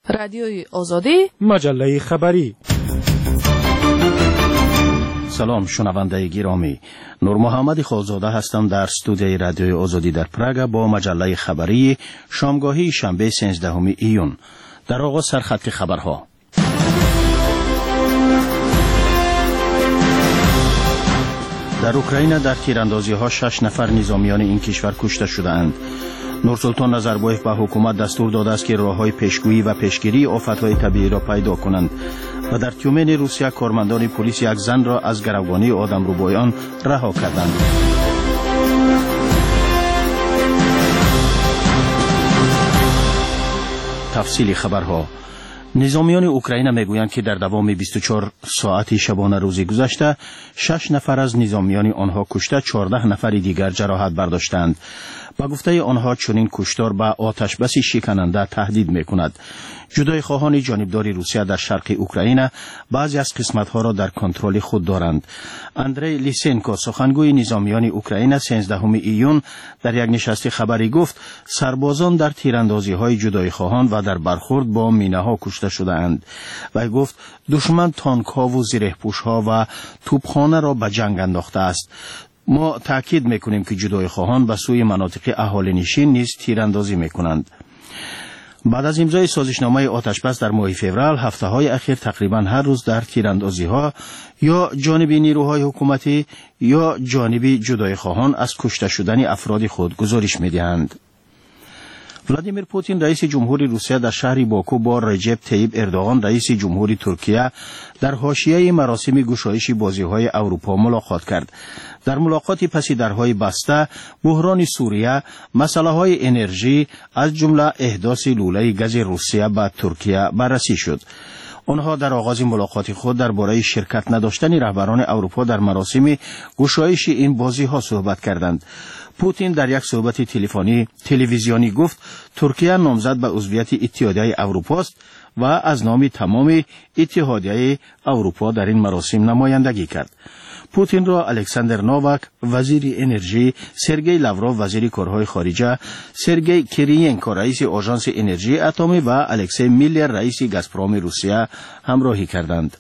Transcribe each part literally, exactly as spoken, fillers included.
رادیوی آزادی، مجله خبری. سلام شنونده گرامی، نور محمد خالزاده هستم در استودیوی رادیوی آزادی در پراگ با مجله خبری شامگاهی شنبه سیزدهم ایون. در آغاز سرخط خبرها. در اوکراین در تیراندازی ها شش نفر نظامیان این کشور کشته شدند. نورسلطان نظربایف به حکومت دستور داده است که راه‌های پیشگویی و پیشگیری آفت‌های طبیعی را پیدا کنند و در تیومن روسیه کارمندان پلیس یک زن را از گروگانی آدمربایان رها کردند. تفصیل خبرها. نظامیان اوکراین میگویند که در دوام بیست و چهار ساعت شبانه روز گذشته شش نفر از نظامیان آنها کشته، چهارده نفر دیگر جراحت برداشتند. با گفته آنها چنین کشتار به آتش بس شکننده تهدید میکند. جدای خواهان جانبداری روسیه در شرق اوکراین بعضی از قسمت‌ها را در کنترل خود دارند. اندری لیسنکو سخنگوی نظامیان اوکراین سیزدهم ایون در یک نشست خبری گفت سربازان در تیراندازی‌های جدای خواهان و در برخورد با مینه‌ها کشته شده‌اند و گفت دشمن تانک‌ها و زره‌پوش‌ها و توپخانه را به جنگ انداخته است. ما تاکید میکنیم که جدای خواهان به سوی مناطق اهالی نشین نیز تیراندازی میکنند. بعد از امضای سازشنامه آتشبس در ماه فوریه، هفته‌های اخیر تقریبا هر روز در تیراندازی‌ها یا جانب نیروهای حکومتی یا جانب جدای خواهان از کشته شدن افراد خود گزارش می‌دهند. ولادیمیر پوتین رئیس جمهوری روسیه در شهر باکو با رجب طیب اردوغان رئیس جمهوری ترکیه در حاشیه مراسم گشایش بازی‌های اروپا ملاقات کرد. در ملاقاتی پس درهای بسته بحران سوریه، مسائل انرژی از جمله احداث لوله گاز روسیه به ترکیه بررسی شد. آنها در آغاز ملاقات خود درباره شرکت نداشتن رهبران اروپا در مراسم گشایش این بازی‌ها صحبت کردند. پوتین در یک صحبت تلفنی تلویزیونی گفت ترکیه نامزد به عضویت اتحادیه اروپا است و از نام تمام اتحادیه اروپا در این مراسم نمایندگی کرد. پوتین را الکساندر نوواک وزیر انرژی، سرگئی لاوروف وزیر کارهای خارجه، سرگئی کریینکو رئیس آژانس انرژی اتمی و الکسی میلر رئیس گازپروم روسیه همراهی کردند.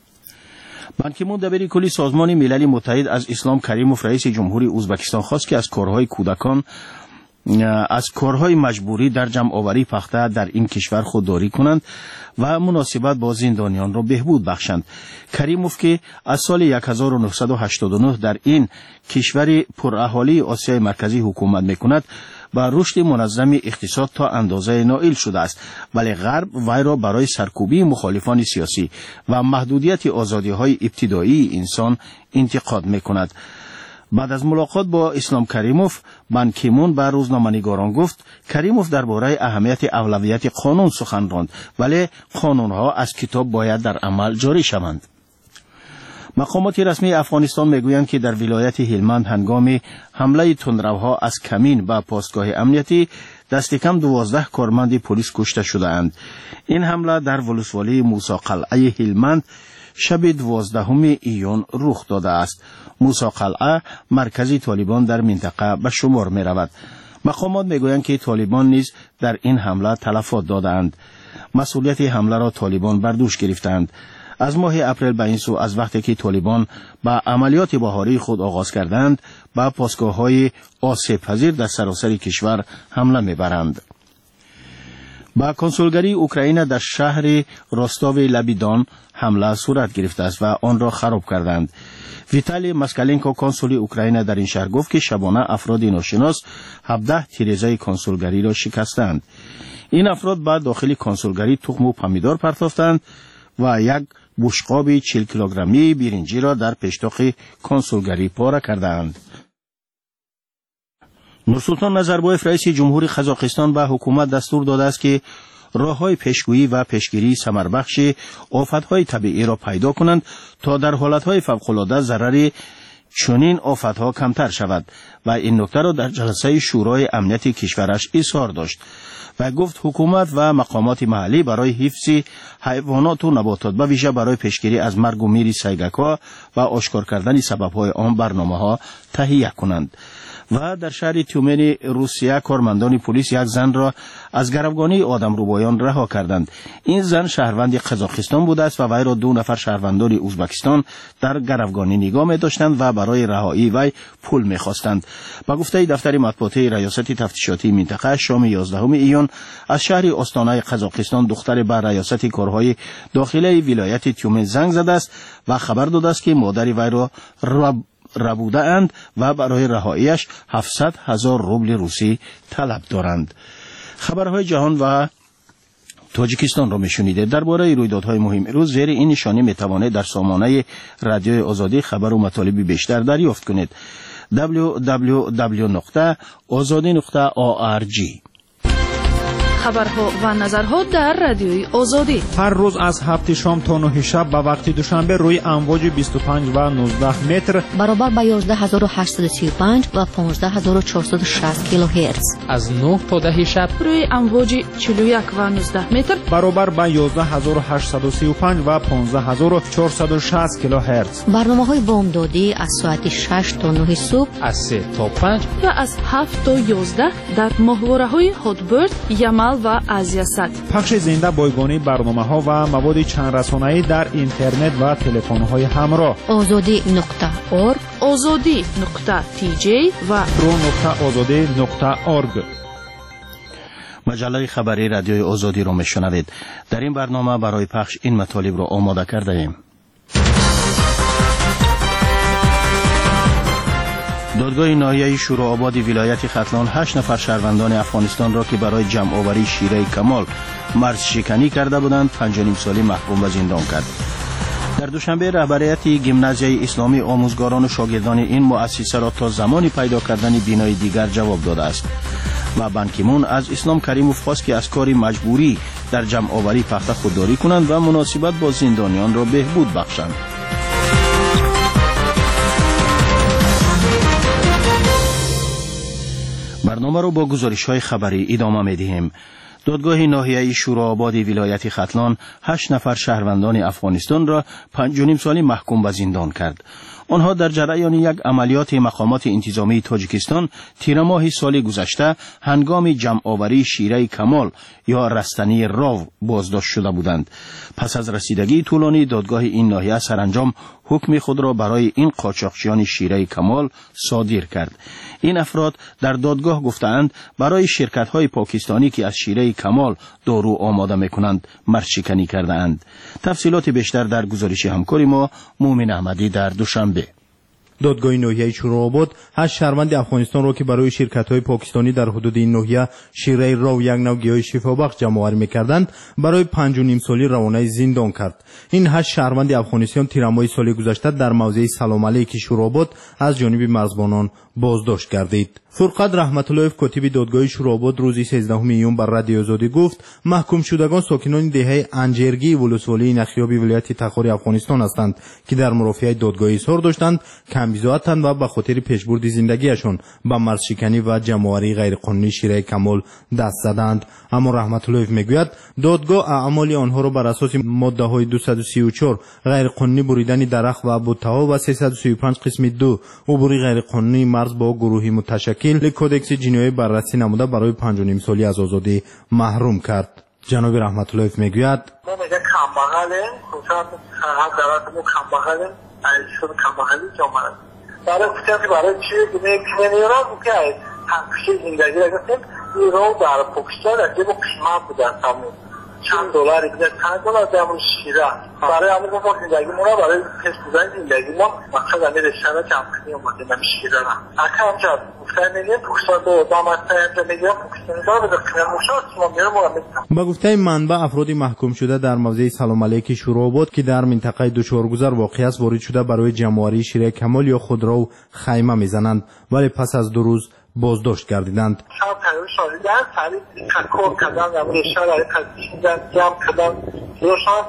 بان کی مون دبیر کلی سازمان ملل متحد از اسلام کریموف رئیس جمهوری ازبکستان خواست که از کارهای کودکان از کارهای مجبوری در جمع آوری پخته در این کشور خودداری کنند و مناسبت با زندانیان را بهبود بخشند. کریموف که از سال هزار و نهصد و هشتاد و نه در این کشور پراهالی آسیای مرکزی حکومت میکند، با رشد منظم اقتصاد تا اندازه نائل شده است، ولی غرب وی را برای سرکوبی مخالفان سیاسی و محدودیت آزادی‌های ابتدایی انسان انتقاد میکند. بعد از ملاقات با اسلام کریموف، بان کی مون به روزنامه‌نگاران گفت کریموف درباره اهمیت اولویت قانون سخن راند، ولی قانون‌ها از کتاب باید در عمل جاری شوند. مقامات رسمی افغانستان میگویند که در ولایت هلمند هنگام حمله تندروها از کمین به پاسگاه امنیتی دست کم دوازده کارمند پلیس کشته شده‌اند. این حمله در ولسوالی موسی قلعه هلمند شب دوازدهم ایون رخ داده است. موسی قلعه مرکزی طالبان در منطقه به شمار می رود. مقامات می گویند که طالبان نیز در این حمله تلفات دادند. مسئولیت حمله را طالبان بر دوش گرفتند. از ماه اپریل به این سو از وقتی که طالبان به عملیات بهاری خود آغاز کردند، به پاسگاه‌های آسیب پذیر در سراسر کشور حمله می برند. با کنسولگری اوکراین در شهر راستاو لبیدان حمله صورت گرفته است و آن را خراب کردند. ویتالی مسکالینکو کنسول اوکراین در این شهر گفت که شبانه افراد ناشناس هفده تیره‌زای کنسولگری را شکستند. این افراد بعد داخل کنسولگری تخم و پمیدار پرتافتند و یک بشقاب چهل کیلوگرمی برنجی را در پشتاق کنسولگری پاره کردند. نورسلطان نظربایف رئیس جمهوری قزاقستان به حکومت دستور داده است که راه‌های پیشگویی و پیشگیری ثمربخش آفت‌های طبیعی را پیدا کنند تا در حالت‌های فوق‌العاده ضرر چنین آفت‌ها کمتر شود و این نکته را در جلسه شورای امنیت کشورش اظهار داشت و گفت حکومت و مقامات محلی برای حفظ حیوانات و نباتات و ویژه برای پیشگیری از مرگ و میر سیگک‌ها و آشکار کردن سبب‌های آن برنامه‌ها تهیه کنند. و در شهر تیومن روسیه کارمندان پلیس یک زن را از گروگانی آدمربایان رها کردند. این زن شهروند قزاقستان بوده است و وی را دو نفر شهروندان ازبکستان در گروگانی نگاه می داشتند و برای رهایی وی پول می خواستند. با گفته دفتر مطبوعاتی ریاست تفتیشاتی منطقه شام یازدهم ایون از شهر آستانه قزاقستان دختر بر ریاست کارهای داخلی ولایت تیومن زنگ زده است و خبر داده است که مادر وی را رب ربوده اند و برای رهاییش هفتصد هزار روبل روسی طلب دارند. خبرهای جهان و تاجیکستان را میشنیده. درباره رویدادهای مهم روز زیر این نشانی میتوانید در سامانه رادیوی آزادی خبر و مطالب بیشتر دریافت کنید. دبلیو دبلیو دبلیو نقطه آزادی نقطه آ ار جی. خبرها و نظرها در رادیوی آزادی هر روز از هفت شام تا نه شب به وقت دوشنبه روی امواج بیست و پنج و نوزده متر برابر با یازده هزار و هشتصد و سی و پنج و پانزده هزار و چهارصد و شصت کیلوهرتز از نه تا ده شب روی امواج چهل و یک و نوزده متر برابر با یازده هزار و هشتصد و سی و پنج و پانزده هزار و چهارصد و شصت کیلوهرتز. برنامه‌های بامدادی از ساعت شش تا نه صبح، از سه تا پنج و از هفت تا یازده در ماهواره‌های هاتبرد، یمل و آزیاست. پخش زنده بایگانی برنامه‌ها و مواد چند رسانه‌ای در اینترنت و تلفن‌های همراه. آزادی نقطه اورگ، آزادی نقطه تی جی و رو نقطه آزادی نقطه اورگ. مجله خبری رادیوی آزادی را میشنوید. در این برنامه برای پخش این مطالب را آماده کرده ایم. دادگاه ناحیه شورآباد ولایت ختلان هشت نفر شهروندان افغانستان را که برای جمع آوری شیره کمال مرز شکنی کرده بودند پنج و نیم سالی محکوم به زندان کرد. در دوشنبه رهبریت گیمنازیای اسلامی آموزگاران و شاگردان این مؤسسه را تا زمانی پیدا کردن بینای دیگر جواب داده است و بان کی مون از اسلام کریموف خواست که از کار مجبوری در جمع آوری پخته خودداری کنند و مناسبت با زندانیان را بهبود بخشند. برنامه رو با گزارش‌های خبری ادامه می‌دهیم. دادگاه ناحیه شورآباد ولایت ختلان هشت نفر شهروندان افغانستان را پنج و نیم سالی محکوم به زندان کرد. آنها در جریان یک عملیات مقامات انتظامی تاجیکستان تیر ماه سال گذشته هنگام جمع آوری شیره کمال یا رستنی راو بازداشت شده بودند. پس از رسیدگی طولانی دادگاه این ناحیه سرانجام حکم خود را برای این قاچاقچیان شیره کمال صادر کرد. این افراد در دادگاه گفتند برای شرکت‌های پاکستانی که از شیره کمال دارو آماده می‌کنند مرزشکنی کرده اند. تفصیلات بیشتر در گزارش همکار ما مومن احمدی در دوشنبه. دادگاه ناحیه شورآباد هشت شهروند افغانستان را که برای شرکت‌های پاکستانی در حدود این ناحیه شیره راو یک نوع گیاه شفابخش جمع‌آوری می‌کردند برای پنج و نیم سالی روانه زندان کرد. این هشت شهروند افغانستان تیر ماه سال گذشته در موضع سلام علیک شورآباد از جانب مرزبانان بازداشت گردید. فرقت رحمت اللهیف کاتب دادگاه شورآباد روز سیزدهم ایون بر رادیو آزادی گفت محکوم شدگان ساکنان دهه انجرگی ولسوالی نخیابی ولایت تخار افغانستان هستند که در مرافعه دادگاه اظهار داشتند کمبیزاتند و به خاطر پیشبرد زندگیشان به مرزشکنی و جمع‌آوری غیرقانونی شیره کمال دست زدند. اما رحمت اللهیف میگوید دادگاه اعمال آنها را بر اساس ماده های دویست و سی و چهار غیرقانونی بریدن درخت و بوتها و سیصد و سی و پنج قسم دو عبوری غیرقانونی مرز با گروهی متشکل کودکس جنایی بررسی نموده برای پنج و نیم سالی از آزادی محروم کرد. جناب رحمت اللهیف میگوید ما میگه کمبغله خصوصا هر درات مو کمبغله ایشون کمبغلی جامعه برای کسی برای چی میگه نمیرا که همش زندگی داشتن ایران در پاکستان از یه قیمت بودن تمام چند دلار دیگه چند دلار درمون شیره برای همون با زندگی ما برای پس بودن زندگی ما مقصد همین رشته جمع کنیم اومدیم همین شیره را اکه همجا گفتن میگه پاکستان دو دامسته همجا میگه پاکستان دار بده کنه مشاهد ما میرم و با گفته منبع افراد محکوم شده در موضع سلام علیک شورآباد که در منطقه دوچارگذر واقع است وارد شده برای جمع‌آوری شیره کمال یا خودرو خیمه میزنند ولی پس از دو روز بازداشت گردیدند. شب تایید شدن سری کار کردن و اشاره کردن جمع کردن روشنفی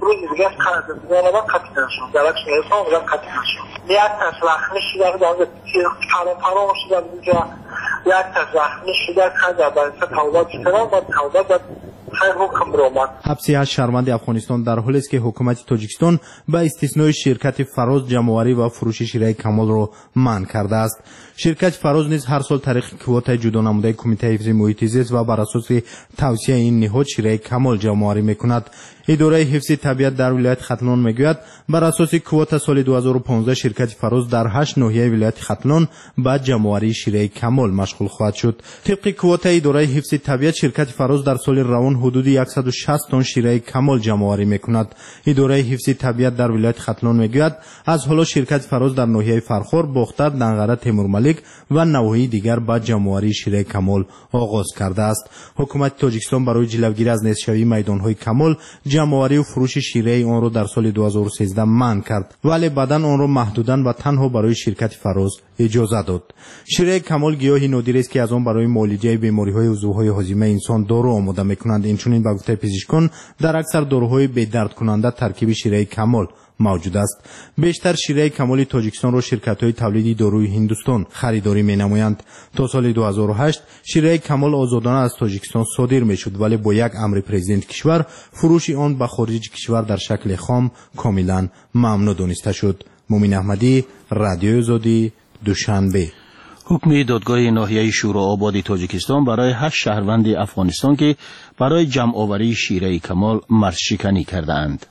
روز دیگه قضیه رو کاتینا شد درک میرسون و کاتینا شد یک تسلخمی شده در پرام پرام شده اینجا یک تسلخمی شده که در بنسه توبات کردن و توبات حبس هشت شهروند افغانستان در حالی است که حکومت تاجیکستان به استثنای شرکت فراز جمع‌آوری و فروش شیره کمال را منع کرده است. شرکت فراز نیز هر سال طریق کوتا جدا نموده کمیته حفظ محیط زیست و بر اساس توصیه این نهاد شیره کمال جمع‌آوری میکند. اداره حفظ طبیعت در ولایت ختلان میگوید بر اساس کوتا سال دو هزار و پانزده شرکت فراز در هشت ناحیه ولایت ختلان به جمع‌آوری شیره کمال مشغول خواهد شد. طبق کوتا اداره حفظ طبیعت شرکت فراز در سال روان حدود صد و شصت تن شیره کمال جمع‌آوری میکند. اداره حفظ طبیعت در ولایت ختلان میگوید از حالا شرکت فراز در ناحیه فرخار، باختر، دنغره، تیمورملک و نواحی دیگر به جمع‌آوری شیره کمال آغاز کرده است. حکومت تاجیکستان برای جلوگیری از نزدشوی میدان‌های کمال جمع‌آوری و فروش شیره آن را در سال دو هزار و سیزده منع کرد، ولی بعداً آن را محدوداً و تنها برای شرکت فراز اجازه داد. شیره کمال گیاهی نادر است که از آن برای معالجه بیماری‌های عضوهای هاضمه انسان دارو آماده می‌کنند. اینچنین به گفته پزشکان در اکثر داروهای بی‌درد کننده ترکیب شیره کمال موجود است. بیشتر شیره کمال تاجیکستان را شرکت‌های تولیدی داروی هندوستان خریداری می‌نمایند. تا سال دو هزار و هشت شیره کمال آزادانه از تاجیکستان صادر می‌شد، ولی با یک امر پرزیدنت کشور فروش آن به خارج کشور در شکل خام کاملا ممنوع دانسته شد. مومن احمدی، رادیو آزادی، دوشنبه. حکم دادگاه ناحیه شورآباد تاجیکستان برای هشت شهروند افغانستان که برای جمع‌آوری شیره کمال مرزشکنی کردند.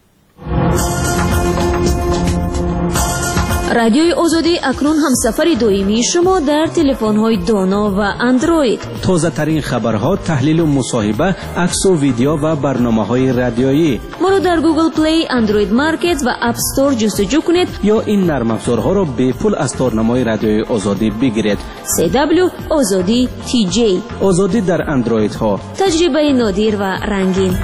رادیوی آزادی اکنون همسفر دائمی شما در تلفن‌های دانا و اندروید. تازه ترین خبرها، تحلیل و مصاحبه، عکس و ویدیو و برنامه‌های رادیویی. ما را در گوگل پلی، اندروید مارکت و اپ استور جستجو کنید یا این نرم افزارها را به پول از تارنمای رادیوی آزادی بگیرید. سی دبلیو آزادی تی جی. آزادی در اندروید ها. تجربه نادر و رنگین.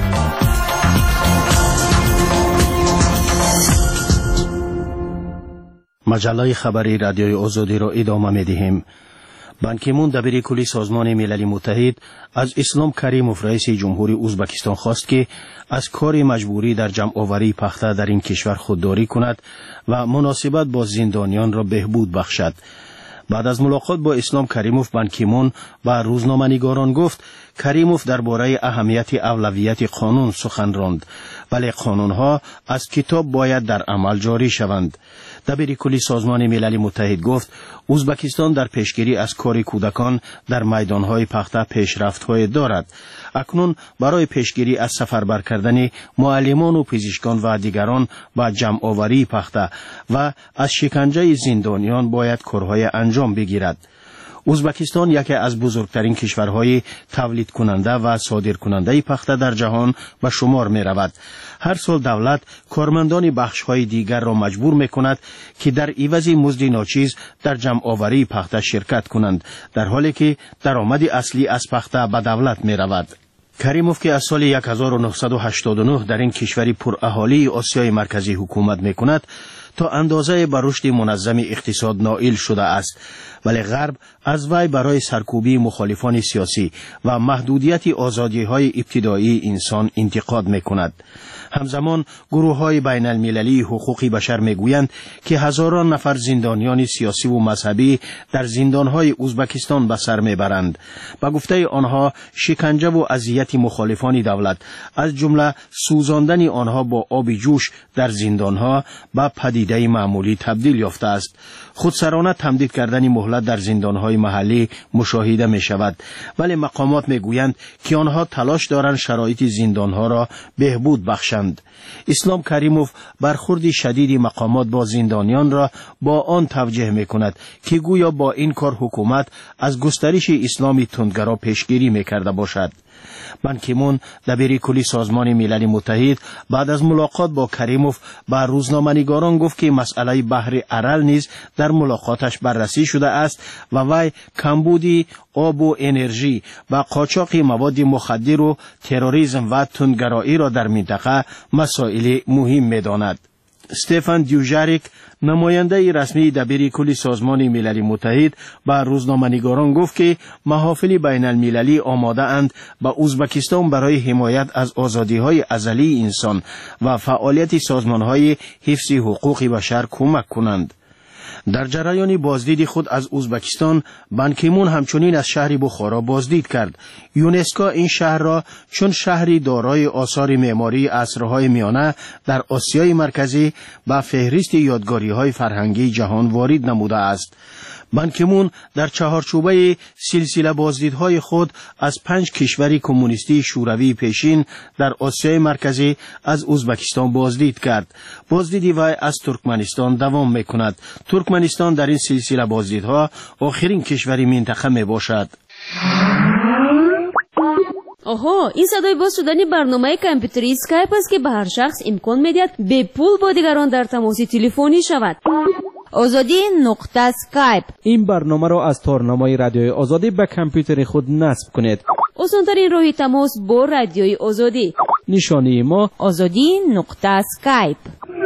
مجله خبری رادیوی آزادی را ادامه می‌دهیم. بان کی مون دبیر کلی سازمان ملل متحد از اسلام کریموف رئیس جمهوری ازبکستان خواست که از کار مجبوری در جمع‌آوری پخته در این کشور خودداری کند و مناسبت با زندانیان را بهبود بخشد. بعد از ملاقات با اسلام کریموف، بان کی مون با روزنامه‌نگاران گفت کریموف درباره اهمیت اولویت قانون سخن راند، ولی قانونها از کتاب باید در عمل جاری شوند. دبیر کلی سازمان ملل متحد گفت ازبکستان در پیشگیری از کار کودکان در میدانهای پخته پیشرفت‌های دارد. اکنون برای پیشگیری از سفربر کردن معلمان و پزشکان و دیگران با جمع‌آوری پخته و از شکنجه زندانیان باید کارهای انجام بگیرد. ازبکستان یکی از بزرگترین کشورهای تولید کننده و صادر کننده پخته در جهان به شمار می رود. هر سال دولت کارمندان بخش‌های دیگر را مجبور می کند که در عوض مزد ناچیز در جمع‌آوری پخته شرکت کنند، در حالی که درآمد اصلی از پخته به دولت می رود. کریموف که از سال هزار و نهصد و هشتاد و نه در این کشوری پر اهالی آسیای مرکزی حکومت می کند، تا اندازه بر رشد منظم اقتصاد نائل شده است، ولی غرب از وی برای سرکوبی مخالفان سیاسی و محدودیت آزادی‌های ابتدایی انسان انتقاد می‌کند. همزمان گروه‌های بین المللی حقوق بشر می‌گویند که هزاران نفر زندانیان سیاسی و مذهبی در زندان‌های ازبکستان به سر می‌برند. به گفته آنها شکنجه و اذیت مخالفان دولت، از جمله سوزاندن آنها با آب جوش در زندان‌ها، به پدیده معمولی تبدیل یافته است. خودسرانه تمدید کردن مهلت در زندان‌های محلی مشاهده می‌شود، ولی مقامات می‌گویند که آنها تلاش دارند شرایط زندان‌ها را بهبود بخشند. اسلام کریموف برخورد شدید مقامات با زندانیان را با آن توجیه می‌کند که گویا با این کار حکومت از گسترش اسلام تندگرا پیشگیری می‌کرده باشد. بان کی مون دبیر کلی سازمان ملل متحد بعد از ملاقات با کریموف با روزنامه‌نگاران گفت که مسئله بحر ارل نیز در ملاقاتش بررسی شده است و وی کمبودی آب و انرژی و قاچاق مواد مخدر و تروریسم و تندگرایی را در منطقه مسائل مهم می‌داند. استفان دیوژاریک نماینده رسمی دبیر کل سازمان ملل متحد به روزنامه‌نگاران گفت که محافل بین المللی آماده اند به ازبکستان برای حمایت از آزادی‌های ازلی انسان و فعالیت سازمان‌های حفظ حقوق بشر کمک کنند. در جریان بازدید خود از ازبکستان، بان کی مون همچنین از شهر بخارا بازدید کرد. یونسکو این شهر را چون شهری دارای آثار معماری عصرهای میانه در آسیای مرکزی به فهرست یادگاری‌های فرهنگی جهان وارد نموده است. بان کی مون در چهارچوبه سلسله بازدیدهای خود از پنج کشور کمونیستی شوروی پیشین در آسیای مرکزی از ازبکستان بازدید کرد. بازدید وی از ترکمنستان دوام میکند. ترکمنستان در این سلسله بازدیدها آخرین کشوری منطقه می باشد. آها، این صدای باز شدن برنامه کامپیوتری اسکایپ است که به هر شخص امکان میدهد به پول با دیگران در تماس تلفنی شود. آزادی نقطه اسکایپ. این برنامه را از تارنمای رادیوی آزادی به کامپیوتر خود نصب کنید. آسان‌ترین راه تماس با رادیوی آزادی. نشانی ما آزادی نقطه اسکایپ.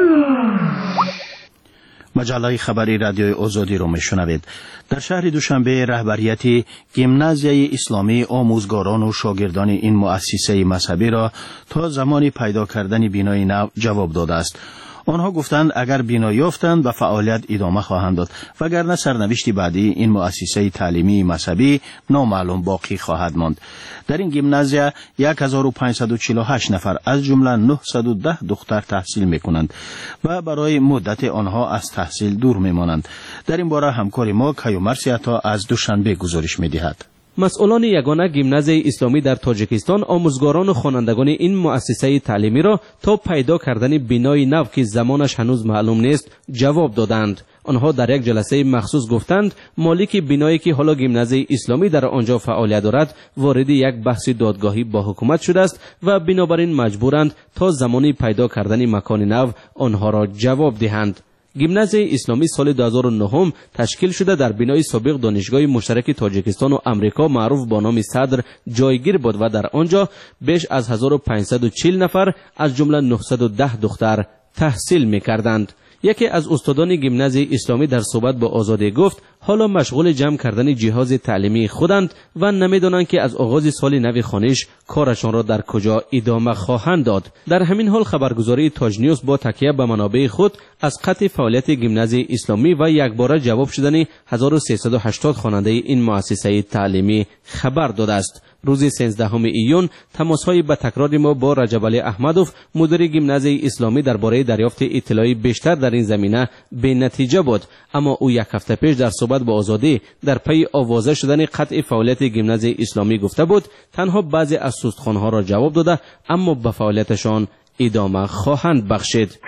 مجله خبری رادیوی آزادی را میشنوید. در شهر دوشنبه رهبریت گیمنازیای اسلامی آموزگاران و شاگردان این مؤسسه مذهبی را تا زمانی پیدا کردن بینای نو جواب داده است. آنها گفتند اگر بنا یافتند به فعالیت ادامه خواهند داد، وگرنه سرنوشت بعدی این مؤسسه تعلیمی مذهبی نامعلوم باقی خواهد ماند. در این گیمنازیا هزار و پانصد و چهل و هشت نفر از جمله نهصد و ده دختر تحصیل میکنند و برای مدت آنها از تحصیل دور میمانند. در این باره همکار ما کیومرث عطا از دوشنبه گزارش میدهد. مسئولان یگانه گیمنازیای اسلامی در تاجیکستان آموزگاران و خوانندگان این مؤسسه تعلیمی را تا پیدا کردن بینای نو که زمانش هنوز معلوم نیست جواب دادند. آنها در یک جلسه مخصوص گفتند مالک بینایی که حالا گیمنازیای اسلامی در آنجا فعالیت دارد وارد یک بحث دادگاهی با حکومت شده است و بنابراین مجبورند تا زمانی پیدا کردن مکان نو آنها را جواب دهند. گیمنازیای اسلامی سال دو هزار و نه تشکیل شده در بینای سابق دانشگاه مشترک تاجیکستان و امریکا معروف با نام صدر جایگیر بود و در آنجا بیش از هزار و پانصد و چهل نفر از جمله نهصد و ده دختر تحصیل می‌کردند. یکی از استادان گیمنازیای اسلامی در صحبت با آزادی گفت حالا مشغول جمع کردن جهاز تعلیمی خودند و نمیدانند که از آغاز سال نو خانش کارشان را در کجا ادامه خواهند داد. در همین حال خبرگزاری تاج نیوز با تکیه به منابع خود از قطع فعالیت گیمنازیای اسلامی و یکباره جواب شدن هزار و سیصد و هشتاد خواننده این مؤسسه تعلیمی خبر داده است. روز سیزدهم ایون تماس‌های به تکرار ما با رجب علی احمدوف مدیر گیمنازیای اسلامی درباره دریافت اطلاعی بیشتر در این زمینه به نتیجه بود، اما او یک هفته پیش در صحبت با آزادی در پی آوازه شدن قطع فعالیت گیمنازیای اسلامی گفته بود تنها بعضی از سوستخوان‌ها را جواب داده اما به فعالیتشان ادامه خواهند بخشید.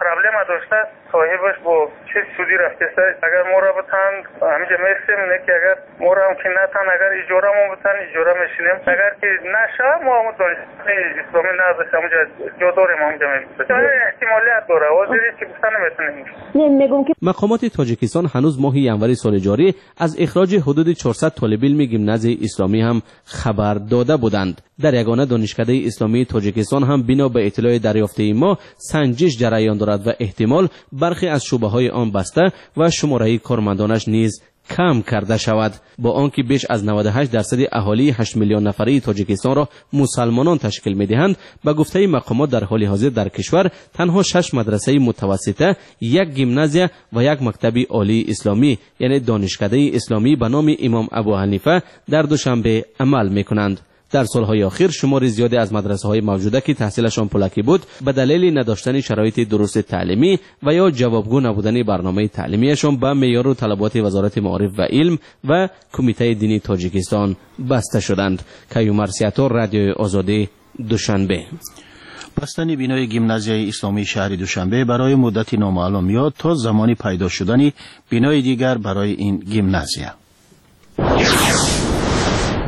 صاحبش با چه سودی رفته است؟ اگر ما را بتن همینجا میرسیم نه که اگر ما را هم که نتن اگر اجاره ما بتن اجاره میشینیم، اگر که نشه ما هم دانشگاه اسلامی نداشت همونجا جا داریم همونجا میرسیم. احتمالیت داره وزیری که بستن نمیتونیم. مقامات تاجیکستان هنوز ماه ینوری سال جاری از اخراج حدود چهارصد طالب علم گیمنازیای اسلامی هم خبر داده بودند. در یگانه دانشکده اسلامی تاجیکستان هم بنا به اطلاع دریافته ما سنجش جریان دارد و احتمال برخی از شعبه‌های آن بسته و شماره کارمندانش نیز کم کرده شود. با آنکه بیش از نود و هشت درصد اهالی هشت میلیون نفری تاجیکستان را مسلمانان تشکیل می‌دهند، به گفته مقامات در حال حاضر در کشور تنها شش مدرسه متوسطه، یک گیمنازیا و یک مکتب عالی اسلامی یعنی دانشکده اسلامی به نام امام ابو حنیفه در دوشنبه عمل می‌کنند. در سالهای اخیر شمار زیادی از مدرسه‌های موجوده که تحصیلشان پولکی بود به دلیل نداشتن شرایط درست تعلیمی و یا جوابگو نبودن برنامه تعلیمیشان به معیار و طلبات وزارت معارف و علم و کمیته دینی تاجیکستان بسته شدند. کیومرث عطا، رادیوی آزادی، دوشنبه. بستن بینای گیمنازیای اسلامی شهر دوشنبه برای مدتی نامعلوم میاد تا زمانی پیدا شدن بینای دیگر برای این گیمنازیا.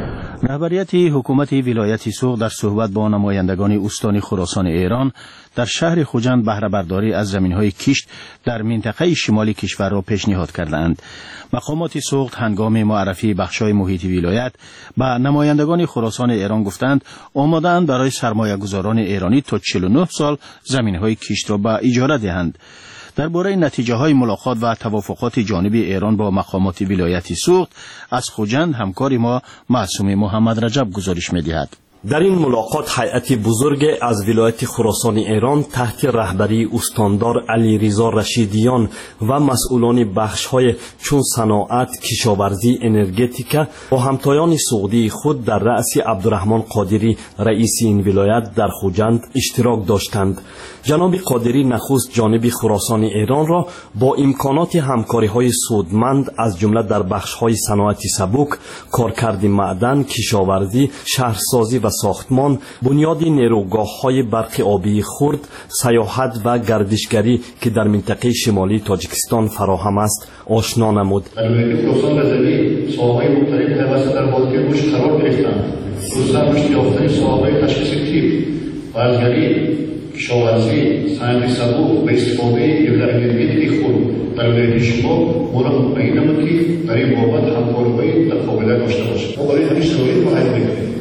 رهبریت حکومت ولایت سوق در صحبت با نمایندگان استان خراسان ایران در شهر خوجند بهره برداری از زمین‌های کشت در منطقه شمالی کشور را پیشنهاد کردند. مقامات سوق هنگام معرفی بخش‌های محیطی ولایت به نمایندگان خراسان ایران گفتند آماده‌اند برای سرمایه‌گذاران ایرانی تا چهل و نه سال زمین‌های کشت را به اجاره دهند. درباره نتیجه های ملاقات و توافقات جانب ایران با مقامات ولایت سوق از خوجند همکار ما معصوم محمد رجب گزارش می‌دهد. در این ملاقات هیئت بزرگ از ولایت خراسان ایران تحت رهبری استاندار علیرضا رشیدیان و مسئولان بخش‌های چون صنعت، کشاورزی، انرژتیکا با همتایان سعودی خود در رأس عبدالرحمن قادری رئیس این ولایت در خوجند اشتراک داشتند. جناب قادری نخست جانب خراسان ایران را با امکانات همکاری‌های سودمند از جمله در بخش‌های صنعت سبک، کارکرد معدن، کشاورزی، شهرسازی و ساختمان، بنیاد نیروگاه‌های برق آبی خرد، سیاحت و گردشگری که در منطقه شمالی تاجیکستان فراهم است آشنا نمود. ولایت خراسان رضوی ساحه‌های مختلف توسط در بالاترین رشد قرار گرفتند. خصوصا رشد یافتن ساحه‌های تشخیص تیپ، بازگری، کشاورزی، صنعت سبک و استفاده یک انرژی خود در ولایت شما ما مطمئن نمود که در این بابت همکاری‌های متقابل داشته باشیم. ما برای همین شرایط معین می‌کنیم.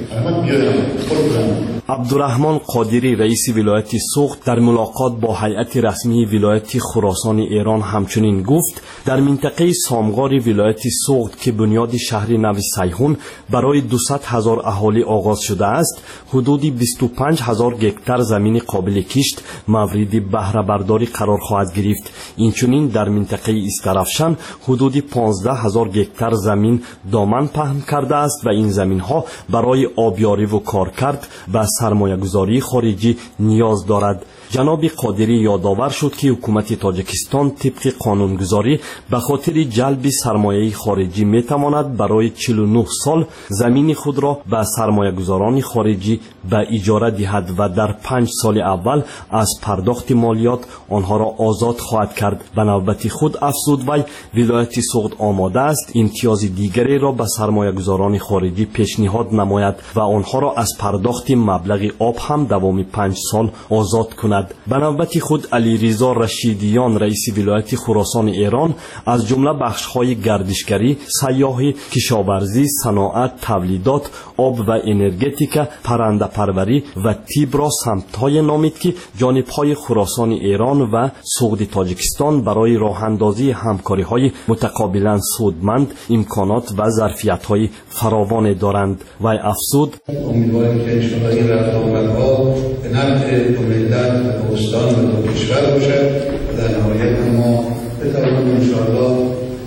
عبدالرحمن قادری رئیس ولایت سوق در ملاقات با هیئت رسمی ولایت خراسان ایران همچنین گفت در منطقه سامغار ولایت سوق که بنیاد شهر نو سیحون برای دویست هزار اهالی آغاز شده است، حدودی بیست و پنج هزار گکتار زمین قابل کشت مورد بهره برداری قرار خواهد گرفت. اینچنین در منطقه استرافشان حدودی پانزده هزار گکتار زمین دامن پهن کرده است و این زمین ها برای آبیاری و کارکرد به سرمایه‌گذاری خارجی نیاز دارد. جناب قادری یادآور شد که حکومت تاجیکستان طبق قانونگذاری به خاطر جلب سرمایه خارجی می تواند برای چهل و نه سال زمین خود را به سرمایه‌گذاران خارجی به اجاره دهد و در پنج سال اول از پرداخت مالیات آنها را آزاد خواهد کرد. به نوبت خود افزود وی ولایت سوق آماده است امتیاز دیگری را به سرمایه‌گذاران خارجی پیشنهاد نماید و آنها را از پرداخت مبلغ آب هم دوام پنج سال آزاد کند. به نوبت خود علیرضا رشیدیان رئیس ولایت خراسان ایران از جمله بخش‌های گردشگری، سیاحی، کشاورزی، صنعت، تولیدات، آب و انرژتیکا، پرنده پروری و طب را سمت‌های نامید که جانب‌های خراسان ایران و سوق تاجیکستان برای راه اندازی همکاری‌های متقابلاً سودمند امکانات و ظرفیت‌های فراوان دارند. و افزود امیدواریم که انشاءالله این رفتارها به نفع دو ملت و استان و دو کشور باشد و در نهایت ما بتوانیم انشاءالله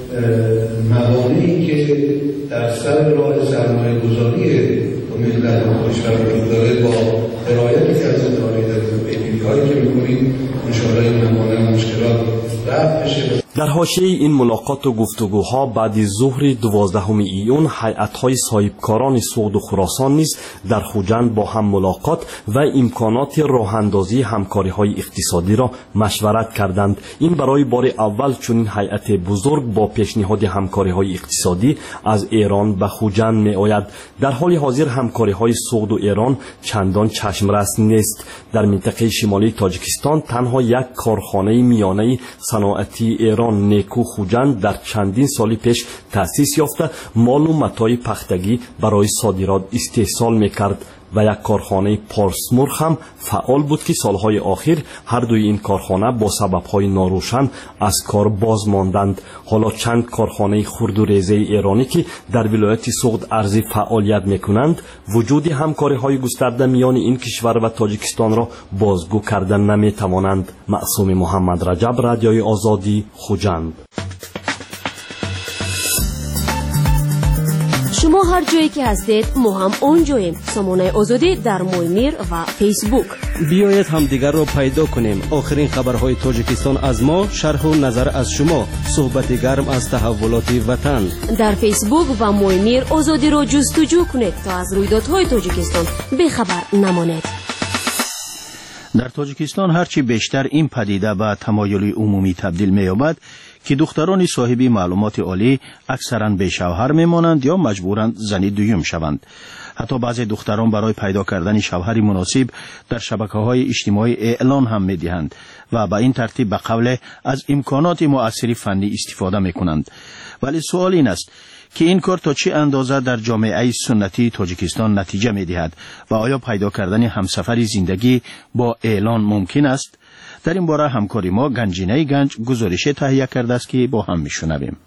موانعی که در سر راه سرمایه گذاری دو ملت و کشور وجود داره با رعایت که از اداره در پیگیری‌هایی که می‌کنیم انشاءالله این موانع مشکلات رفع بشه. در حاشیه این ملاقات و گفتگوها بعد ظهر دوازدهم ایون هیئت‌های صاحبکاران سوق و خراسان نیز در خوجند با هم ملاقات و امکانات راه‌اندازی همکاری‌های اقتصادی را مشورت کردند. این برای بار اول چنین هیئت بزرگ با پیشنهاد همکاری‌های اقتصادی از ایران به خوجند می‌آید. در حال حاضر همکاری‌های سوق و ایران چندان چشمرس نیست. در منطقه شمالی تاجیکستان تنها یک کارخانه میانه صنعتی ایران نیکو خوجند در چندین سال پیش تأسیس یافته مال و متاع پختگی برای صادرات استحصال میکرد و یک کارخانه پارسمرغ هم فعال بود که سالهای آخر هر دوی این کارخانه با سببهای ناروشن از کار باز ماندند. حالا چند کارخانه خرد و ریزه ایرانی که در ولایت سوق ارزی فعالیت میکنند وجود همکاری های گسترده میان این کشور و تاجیکستان را بازگو کردن نمیتوانند. معصوم محمد رجب، رادیوی آزادی، خوجند. شما هر جایی که هستید ما هم اونجاییم. سامانه آزادی در مویمیر و فیسبوک. بیایید هم دیگر را پیدا کنیم. آخرین خبرهای تاجیکستان از ما، شرح و نظر از شما، صحبت گرم از تحولات وطن. در فیسبوک و مویمیر آزادی را جستجو کنید تا از رویدادهای تاجیکستان بخبر نمانید. در تاجیکستان هرچی بیشتر این پدیده به تمایل عمومی تبدیل می‌یابد که دختران صاحب معلومات عالی اکثرا بی شوهر میمانند یا مجبورند زنی دویم شوند. حتی بعضی دختران برای پیدا کردن شوهری مناسب در شبکه‌های اجتماعی اعلان هم می‌دهند و به این ترتیب به قول از امکانات مؤثر فنی استفاده می‌کنند. ولی سوال این است که این کار تا چه اندازه در جامعه سنتی تاجیکستان نتیجه می‌دهد و آیا پیدا کردن همسفر زندگی با اعلان ممکن است؟ در این باره همکاری ما گنجینه گنج گزارش تهیه کرده است که با هم میشنویم.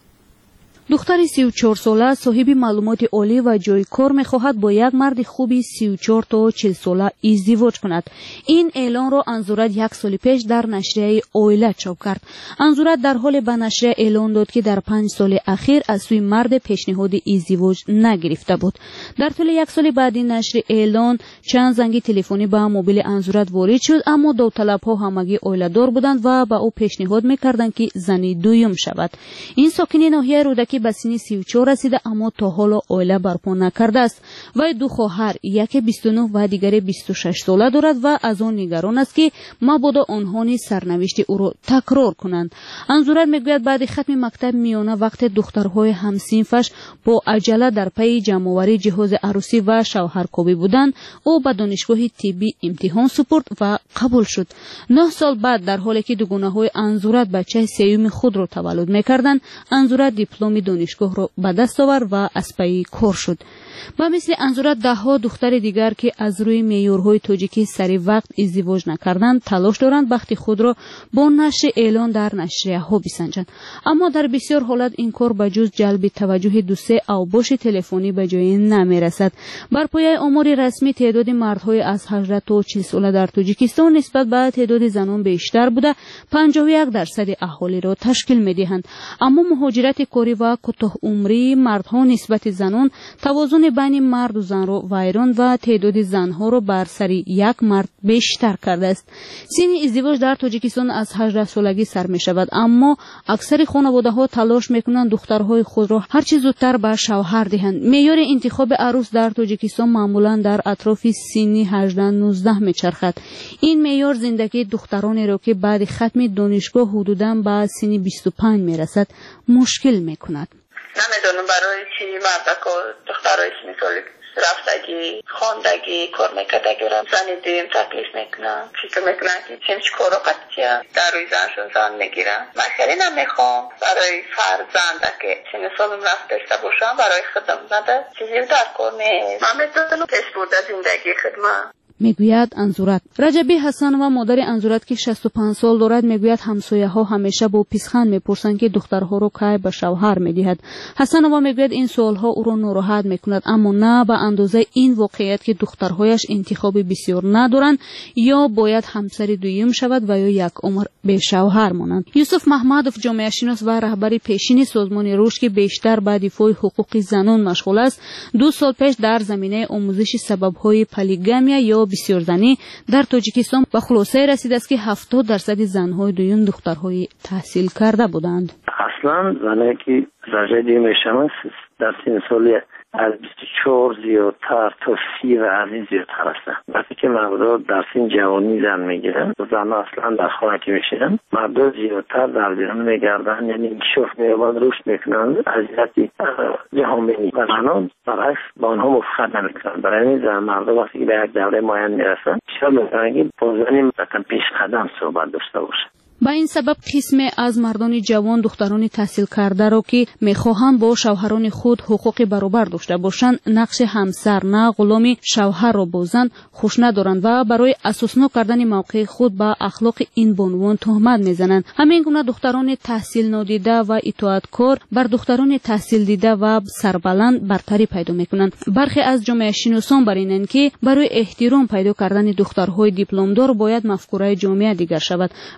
دختر سی و چهار ساله صاحب معلومات عالی و جای کار می‌خواهد با یک مرد خوبی سی و چهار تا چهل ساله ازدواج کند. این اعلان را انزورت یک سال پیش در نشریه اویله چاپ کرد. انزورت در حال به نشریه اعلان داد که در پنج سال اخیر از سوی مرد پیشنهاد ازدواج نگرفته بود. در طول یک سال بعد این نشر اعلان چند زنگ تلفنی به موبایل انزورت وارد شد، اما داوطلب‌ها همگی اویله دار بودند و به او پیشنهاد می‌کردند که زنی دویم شود. این ساکن ناحیه رودکی به سن سی و چهار رسیده اما تا حالا عائله برپا نکرده است. وی دو خواهر، یکی بیست و نه و دیگری بیست و شش ساله دارد و از آن نگران است که مبادا آنها نیز سرنوشت او را تکرار کنند. انزورت میگوید بعد ختم مکتب میانه وقت دخترهای همسنفش با عجله در پی جمع‌آوری جهاز عروسی و شوهرکابی بودند، او به دانشگاه طبی امتحان سپرد و قبول شد. نه سال بعد در حالی که دوگانه‌های انزورت بچه سیوم خود را تولد میکردند، انزورت دیپلم دانشگاه را به دست آورد و از پی کار شد. و مثل انزورت ده ها دختر دیگر که از روی معیارهای تاجیکی سری وقت ازدواج نکردند تلاش دارند بخت خود را با نشر اعلان در نشریه ها بسنجند، اما در بسیار حالت این کار به جز جلب توجه دو سه اوباش تلفنی به جای نمی رسد. بر پایه آمار رسمی تعداد مردهای از هجده تا چهل ساله در تاجیکستان نسبت به تعداد زنان بیشتر بوده پنجاه و یک درصد اهالی را تشکیل می دهند، اما مهاجرت کاری و کوتاه عمری مردها نسبت زنان توازن بین مرد و زن را ویران و تعداد زنها را بر سر یک مرد بیشتر کرده است. سن ازدواج در تاجیکستان از هجده سالگی سر می شود، اما اکثر خانواده ها تلاش می کنند دخترهای خود را هر چه زودتر به شوهر دهند. معیار انتخاب عروس در تاجیکستان معمولا در اطراف سن هجده نوزده می چرخد. این معیار زندگی دخترانی را که بعد ختم دانشگاه حدوداً به سن بیست و پنج می رسد مشکل می کند. نمیدونم برای چی مردک و دخترهای سنی رفتگی، خواندگی، کار میکردگی را زنی دویم تکلیف میکنن. فکر میکنن که چیم چی کارو قطعی در روی زنشون زن میگیرن. من خیلی نمیخوام برای فرزنده که چین سالم رفت داشته باشم برای خدمت زده چیزی در کار نیست. من میدونم پیش برده زندگی خدمت. میگوید انزورت. رجبی حسن و مادر انزورت که شصت و پنج سال دارد میگوید همسایه ها همیشه با پیسخند میپرسند که دخترها را کی به شوهر میدهد. حسن و میگوید این سوال ها او را ناراحت میکند، اما نه به اندازه این واقعیت که دخترهایش انتخاب بسیار ندارند یا باید همسر دویم شود و یا یک عمر به شوهر مانند. یوسف محمدوف جامعه شناس و رهبر پیشین سازمان رشد که بیشتر به دفاع حقوق زنان مشغول است، دو سال پیش در زمینه آموزش سبب‌های پلیگامی یا بسیار زنی در تاجیکستان به خلاصه رسید است که هفتاد درصد زنهای دویم دخترهای تحصیل کرده بودند. اصلا زنایی که درجه دویم میشن در سن سال از بیست و چهار زیادتر تا سی و از این زیادتر هستن. وقتی که مردا در سن جوانی زن میگیرن زن اصلا در خانه که میشن مردا زیادتر در بیرون میگردن، یعنی انکشاف میابند، رشد میکنن، اذیتی جهان بینی و زنان برعکس با آنها مفخر نمیکنن. برای این زن مردا وقتی که به یک دوره معین میرسن شاید میکنن که با زنی مثلا پیش قدم صحبت داشته باشن. با این سبب قسم از مردان جوان دختران تحصیل کرده را که میخواهند با شوهران خود حقوق برابر داشته باشند نقش همسر نه غلام شوهر را با زن خوش ندارند و برای اساسنو کردن موقع خود به اخلاق این بانوان تهمت میزنند. همین گونه دختران تحصیل نادیده و اطاعتکار بر دختران تحصیل دیده و سربلند برتری پیدا میکنند. برخی از جامعه شناسان بر اینند که برای احترام پیدا کردن دخترهای دیپلمدار باید مفکوره جامعه دیگر شود و با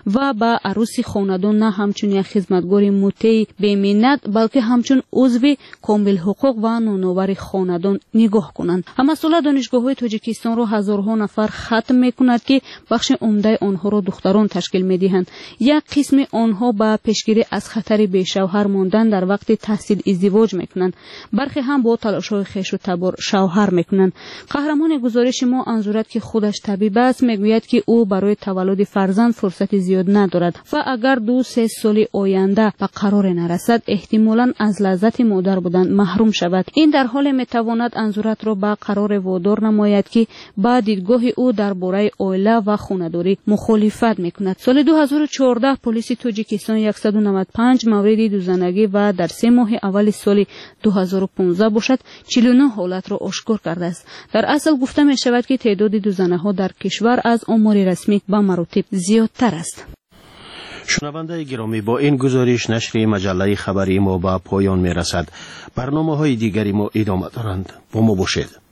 ба аруси хонадон не ҳамчун як хизматгори мутеъи беминнат балки ҳамчун узви комилҳуқуқ ва ноновари хонадон нигоҳ кунанд. ҳамасола донишгоҳҳои тоҷикистонро ҳазорҳо нафар хатм мекунад ки бахши умдаи онҳоро духтарон ташкил медиҳанд. як қисми онҳо ба пешгирӣ аз хатари бешавҳар мондан дар вақти таҳсил издивоҷ мекунанд. бархе ҳам бо талошҳои хешу табор шавҳар мекунанд. қаҳрамони гузориши мо анзурад ки худаш табиб аст, мегӯяд ки ӯ барои таваллуди фарзанд фурсати зиёд надорад ва агар ду се соли оянда ба қароре нарасад, эҳтимолан аз лаззати модар будан маҳрум шавад. ин дар ҳоле метавонад анзуратро ба қароре водор намояд ки ба дидгоҳи ӯ дар бораи оила ва хонадорӣ мухолифат мекунад. соли ду ҳазору чордаҳ полиси тоҷикистон яксаду навад и панҷ мавриди дузанагӣ ва дар се моҳи аввали соли ду ҳазору понздаҳ бошад чилу нӯҳ ҳолатро ошкор кардааст. дар асл гуфта мешавад ки теъдоди дузанаҳо дар кишвар аз омори расмӣ ба маротиб зиёдтар аст. шунавандаи гиромӣ, бо ин гузориш нашри маҷаллаи хабари мо ба поён мерасад. барномаҳои дигари мо идома доранд. бо мо бошед.